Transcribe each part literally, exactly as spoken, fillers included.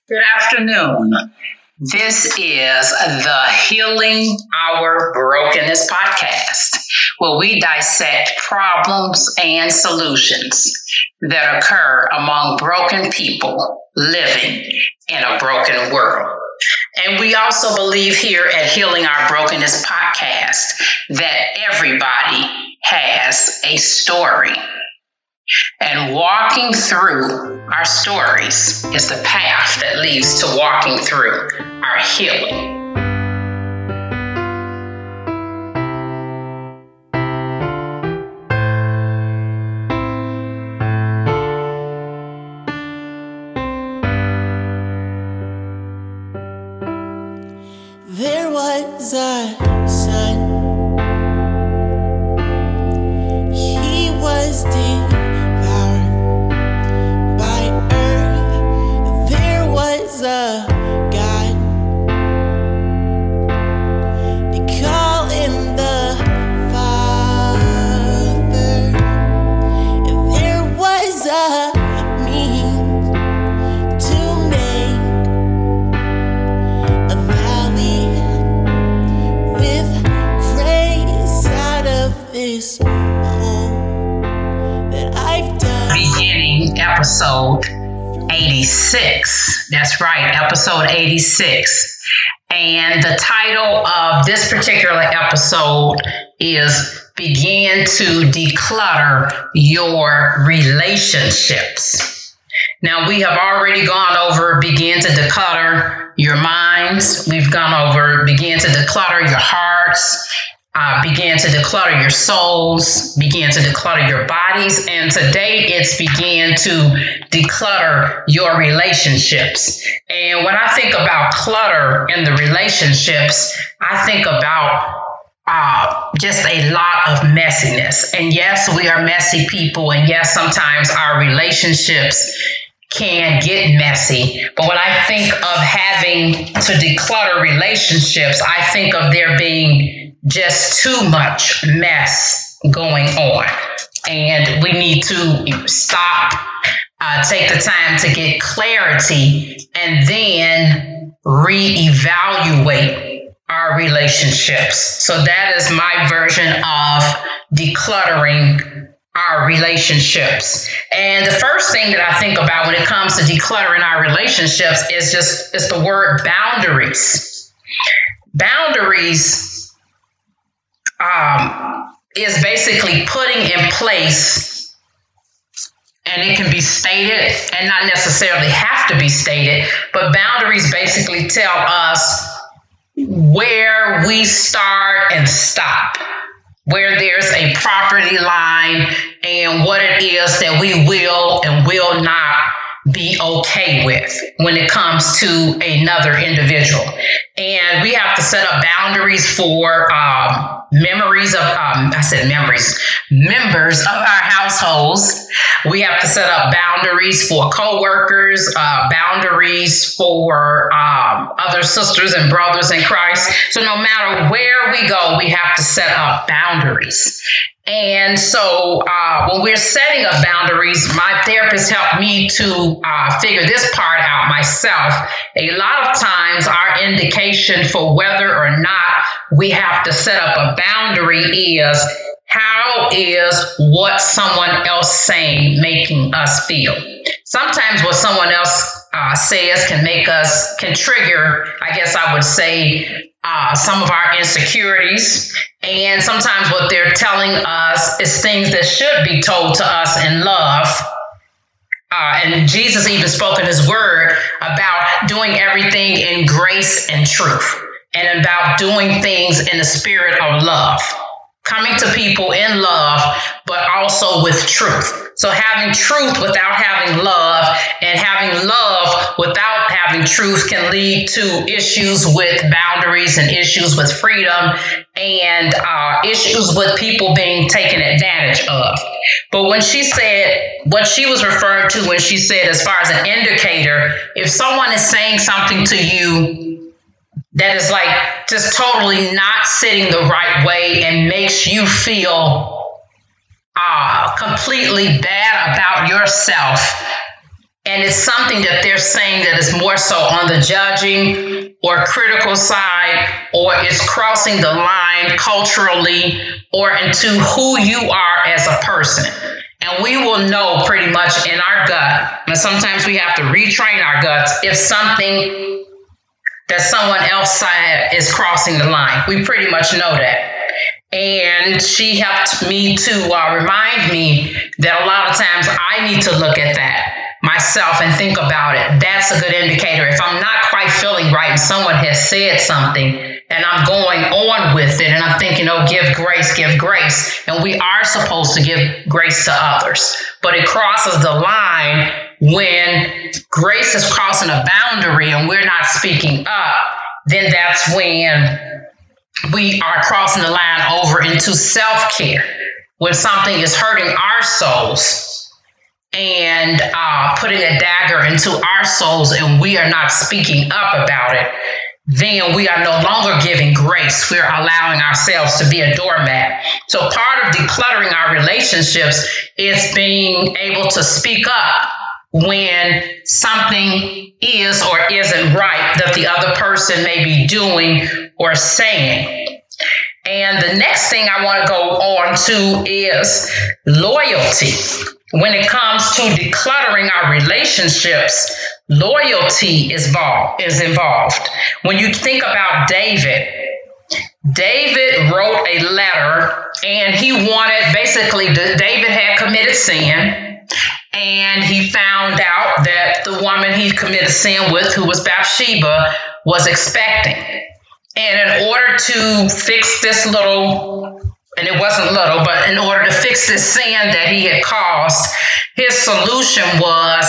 Good afternoon. This is the Healing Our Brokenness podcast, where we dissect problems and solutions that occur among broken people living in a broken world. And we also believe here at Healing Our Brokenness podcast that everybody has a story. And walking through our stories is the path that leads to walking through our healing. There was a son. He was deep. A God, they call him the Father, and there was a means to make a valley with grace out of this hole that I've done. Beginning episode eighty-six. That's right, episode eighty-six. And the title of this particular episode is Begin to Declutter Your Relationships. Now, we have already gone over begin to declutter your minds. We've gone over begin to declutter your hearts. Uh, begin to declutter your souls, begin to declutter your bodies, and today it's begin to declutter your relationships. And when I think about clutter in the relationships, I think about uh, just a lot of messiness. And yes, we are messy people, and yes, sometimes our relationships can get messy. But when I think of having to declutter relationships, I think of there being just too much mess going on. And we need to stop, uh, take the time to get clarity, and then reevaluate our relationships. So that is my version of decluttering our relationships. And the first thing that I think about when it comes to decluttering our relationships is just is the word boundaries. Boundaries Um, is basically putting in place, and it can be stated and not necessarily have to be stated, but boundaries basically tell us where we start and stop, where there's a property line, and what it is that we will and will not be okay with when it comes to another individual. And we have to set up boundaries for um, memories of, um, I said memories, members of our households. We have to set up boundaries for coworkers, uh, boundaries for um, other sisters and brothers in Christ. So no matter where we go, we have to set up boundaries. And so uh, when we're setting up boundaries, my therapist helped me to uh, figure this part out myself. A lot of times our indication for whether or not we have to set up a boundary is how is what someone else saying making us feel. Sometimes what someone else uh, says can make us, can trigger, I guess I would say, Uh, some of our insecurities, and sometimes what they're telling us is things that should be told to us in love. Uh, and Jesus even spoke in his word about doing everything in grace and truth, and about doing things in the spirit of love, coming to people in love, but also with truth. So having truth without having love, and having love without having truth can lead to issues with boundaries and issues with freedom and uh, issues with people being taken advantage of. But when she said, what she was referring to when she said, as far as an indicator, if someone is saying something to you that is like just totally not sitting the right way and makes you feel uh, completely bad about yourself, and it's something that they're saying that is more so on the judging or critical side, or it's crossing the line culturally or into who you are as a person. And we will know pretty much in our gut, and sometimes we have to retrain our guts, if something that someone else said is crossing the line. We pretty much know that. And she helped me to uh, remind me that a lot of times I need to look at that myself and think about it. That's a good indicator. If I'm not quite feeling right and someone has said something and I'm going on with it and I'm thinking, oh, give grace, give grace. And we are supposed to give grace to others. But it crosses the line when grace is crossing a boundary and we're not speaking up. Then that's when we are crossing the line over into self-care. When something is hurting our souls and uh, putting a dagger into our souls and we are not speaking up about it, then we are no longer giving grace. We're allowing ourselves to be a doormat. So part of decluttering our relationships is being able to speak up when something is or isn't right that the other person may be doing or saying. And the next thing I want to go on to is loyalty. When it comes to decluttering our relationships, loyalty is involved, is involved. When you think about David, David wrote a letter and he wanted, basically, David had committed sin and he found out that the woman he committed sin with, who was Bathsheba, was expecting. And in order to fix this little, and it wasn't little, but in order to fix this sin that he had caused, his solution was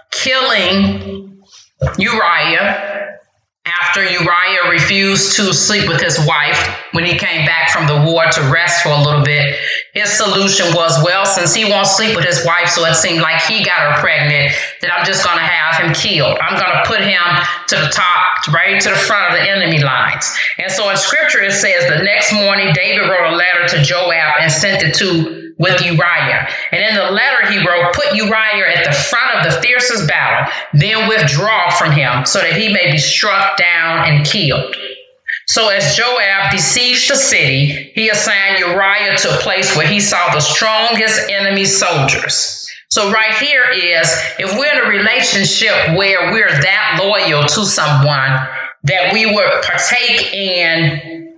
killing Uriah after Uriah refused to sleep with his wife when he came back from the war to rest for a little bit. His solution was, well, since he won't sleep with his wife, so it seemed like he got her pregnant, that I'm just going to have him killed. I'm going to put him to the top, right to the front of the enemy lines. And so in scripture, it says the next morning, David wrote a letter to Joab and sent it to with Uriah. And in the letter he wrote, put Uriah at the front of the fiercest battle, then withdraw from him so that he may be struck down and killed. So as Joab besieged the city, he assigned Uriah to a place where he saw the strongest enemy soldiers. So right here is, if we're in a relationship where we're that loyal to someone that we would partake in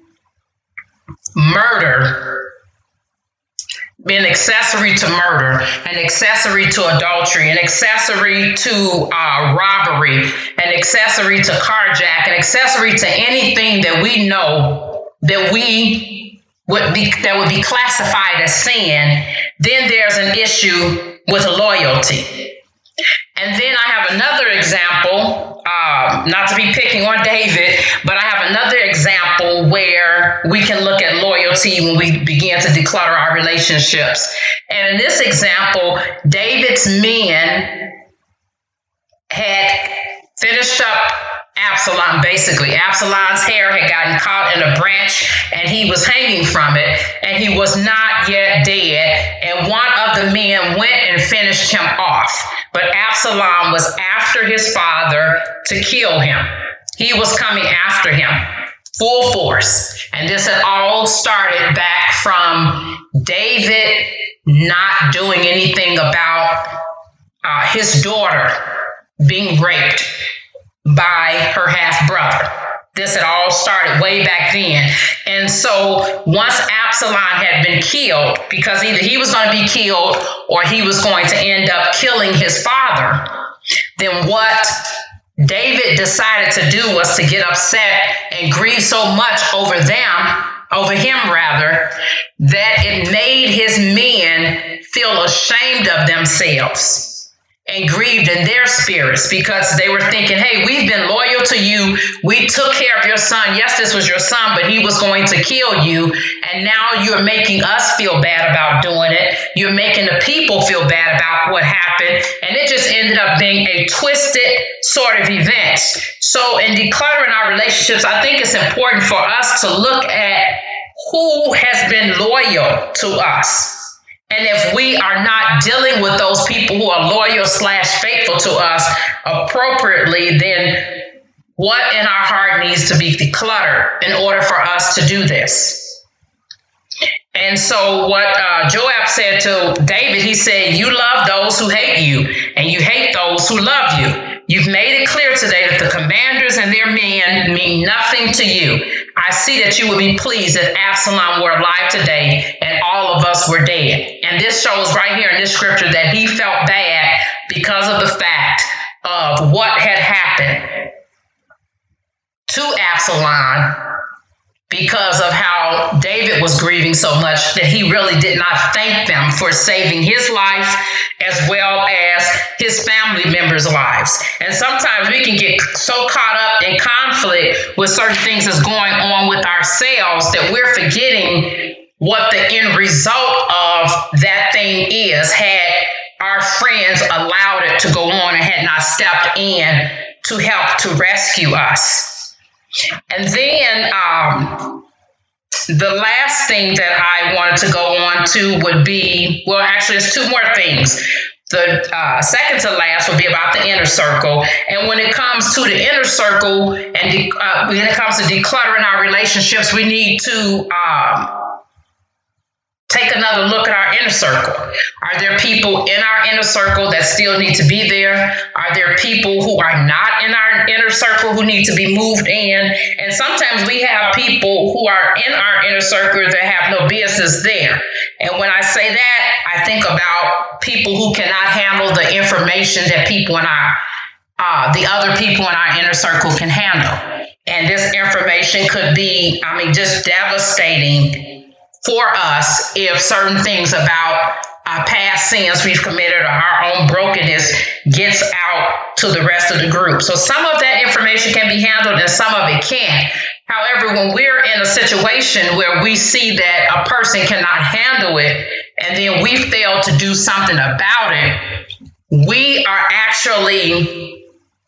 murder, an accessory to murder, an accessory to adultery, an accessory to uh, robbery, an accessory to carjack, an accessory to anything that we know that we would be that would be classified as sin, then there's an issue with loyalty. And then I have another example, uh, not to be picking on David, but I have another example where we can look at loyalty when we begin to declutter our relationships. And in this example, David's men had finished up Absalom, basically. Absalom's hair had gotten caught in a branch and he was hanging from it, and he was not yet dead. And one of the men went and finished him off. But Absalom was after his father to kill him. He was coming after him full force. And this had all started back from David not doing anything about uh, his daughter being raped by her half-brother. This had all started way back then. And so once Absalom had been killed, because either he was going to be killed or he was going to end up killing his father, then what David decided to do was to get upset and grieve so much over them, over him rather, that it made his men feel ashamed of themselves and grieved in their spirits, because they were thinking, hey, we've been loyal to you. We took care of your son. Yes, this was your son, but he was going to kill you. And now you're making us feel bad about doing it. You're making the people feel bad about what happened. And it just ended up being a twisted sort of event. So in decluttering our relationships, I think it's important for us to look at who has been loyal to us And if we are not dealing with those people who are loyal slash faithful to us appropriately, then what in our heart needs to be decluttered in order for us to do this? And so what uh, Joab said to David, he said, you love those who hate you, and you hate those who love you. You've made it clear today that the commanders and their men mean nothing to you. I see that you would be pleased if Absalom were alive today and all of us were dead. And this shows right here in this scripture that he felt bad because of the fact of what had happened to Absalom, because of how David was grieving so much that he really did not thank them for saving his life as well as his family members' lives. And sometimes we can get so caught up in conflict with certain things that's going on with ourselves that we're forgetting what the end result of that thing is had our friends allowed it to go on and had not stepped in to help to rescue us. And then um, the last thing that I wanted to go on to would be, well, actually, it's two more things. The uh, second to last would be about the inner circle. And when it comes to the inner circle and de- uh, when it comes to decluttering our relationships, we need to um, take another look at our inner circle. Are there people in our inner circle that still need to be there? Are there people who are not in our inner circle who need to be moved in? And sometimes we have people who are in our inner circle that have no business there. And when I say that, I think about people who cannot handle the information that people in our, uh, the other people in our inner circle can handle. And this information could be, I mean, just devastating for us if certain things about our past sins we've committed or our own brokenness gets out to the rest of the group. So some of that information can be handled and some of it can't. However, when we're in a situation where we see that a person cannot handle it and then we fail to do something about it, we are actually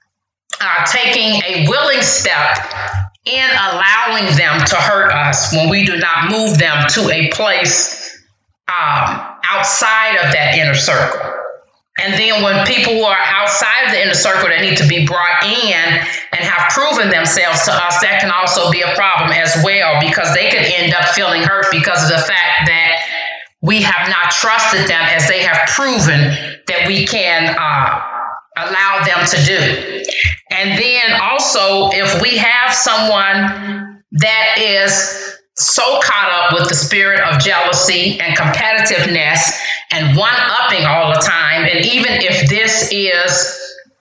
uh, taking a willing step in allowing them to hurt us when we do not move them to a place um, outside of that inner circle. And then when people who are outside the inner circle that need to be brought in and have proven themselves to us, that can also be a problem as well, because they could end up feeling hurt because of the fact that we have not trusted them as they have proven that we can uh, allow them to do. And then also, if we have someone that is so caught up with the spirit of jealousy and competitiveness and one-upping all the time, and even if this is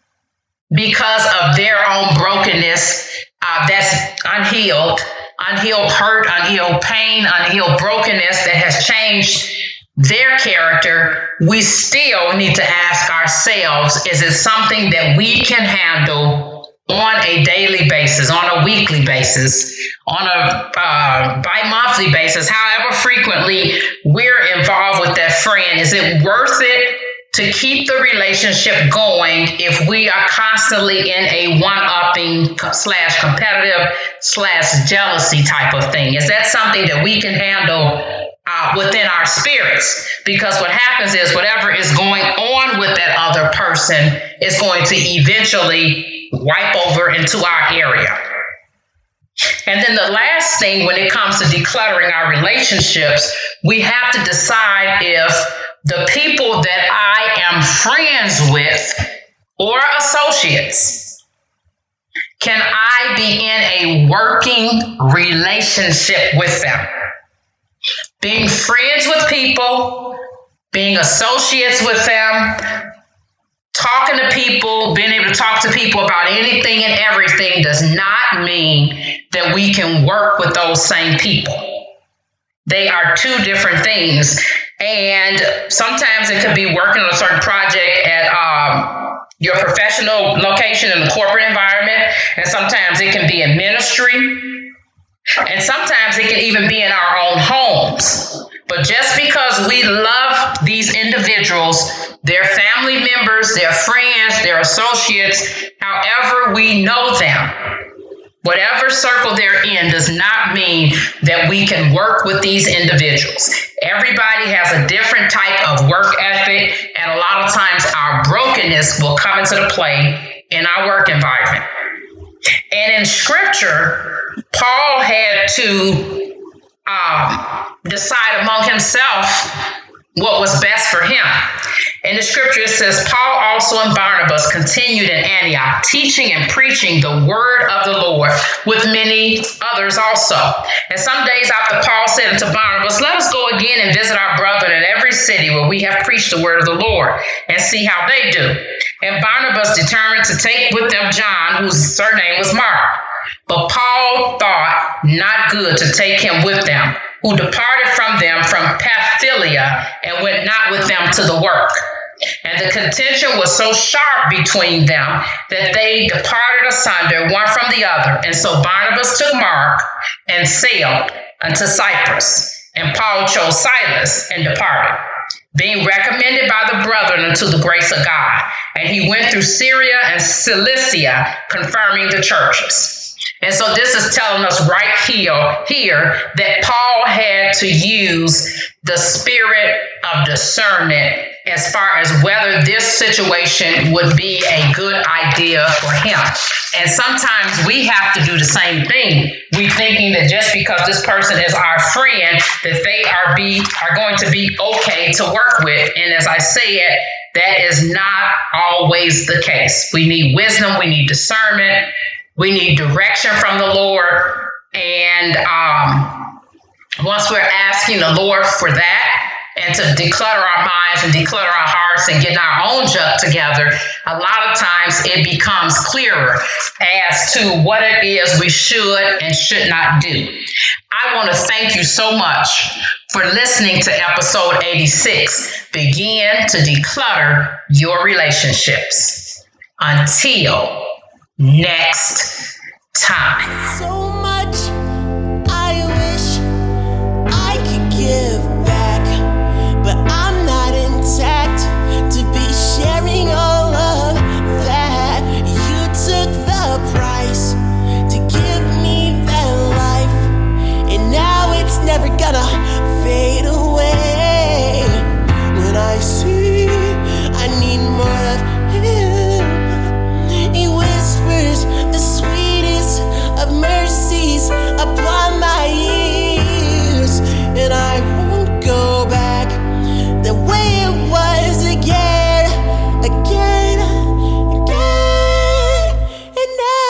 because of their own brokenness uh, that's unhealed, unhealed hurt, unhealed pain, unhealed brokenness that has changed their character, we still need to ask ourselves, is it something that we can handle on a daily basis, on a weekly basis, on a uh, bi-monthly basis, however frequently we're involved with that friend? Is it worth it to keep the relationship going if we are constantly in a one-upping slash competitive slash jealousy type of thing? Is that something that we can handle Uh, within our spirits? Because what happens is whatever is going on with that other person is going to eventually wipe over into our area. And then the last thing, when it comes to decluttering our relationships, we have to decide if the people that I am friends with or associates, can I be in a working relationship with them? Being friends with people, being associates with them, talking to people, being able to talk to people about anything and everything does not mean that we can work with those same people. They are two different things. And sometimes it could be working on a certain project at um, your professional location in the corporate environment. And sometimes it can be in ministry. And sometimes it can even be in our own homes. But just because we love these individuals, their family members, their friends, their associates, however we know them, Whatever circle they're in does not mean that we can work with these individuals. Everybody has a different type of work ethic, and a lot of times our brokenness will come into the play in our work environment. And in scripture, Paul had to um, decide among himself what was best for him. In the scripture, it says, Paul also and Barnabas continued in Antioch, teaching and preaching the word of the Lord with many others also. And some days after Paul said unto Barnabas, let us go again and visit our brethren in every city where we have preached the word of the Lord, and see how they do. And Barnabas determined to take with them John, whose surname was Mark. But Paul thought not good to take him with them, who departed from them from Pamphylia and went not with them to the work. And the contention was so sharp between them that they departed asunder one from the other. And so Barnabas took Mark and sailed unto Cyprus. And Paul chose Silas and departed, being recommended by the brethren unto the grace of God. And he went through Syria and Cilicia, confirming the churches. And so this is telling us right here, here that Paul had to use the spirit of discernment as far as whether this situation would be a good idea for him. And sometimes we have to do the same thing. We thinking that just because this person is our friend, that they are be are going to be okay to work with. And as I said, that is not always the case. We need wisdom. We need discernment. We need direction from the Lord. And um, once we're asking the Lord for that, and to declutter our minds and declutter our hearts and get our own junk together, a lot of times it becomes clearer as to what it is we should and should not do. I want to thank you so much for listening to episode eighty-six. Begin to declutter your relationships. Until next time. So much I wish I could give back, but I'm not intact to be sharing all of that. You took the price to give me that life, and now it's never gonna fade away. When I see I need more of Him, He whispers the sweetest of mercies upon my ears, and I won't go back the way it was again, again, again, and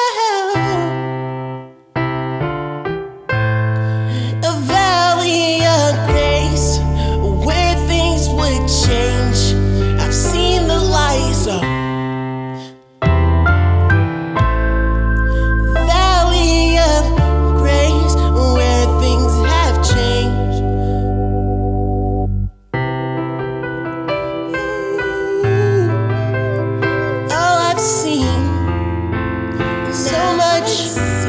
now a valley of grace where things would change. I've seen the lights of valley of grace where things have changed. Ooh, oh, I've seen so much.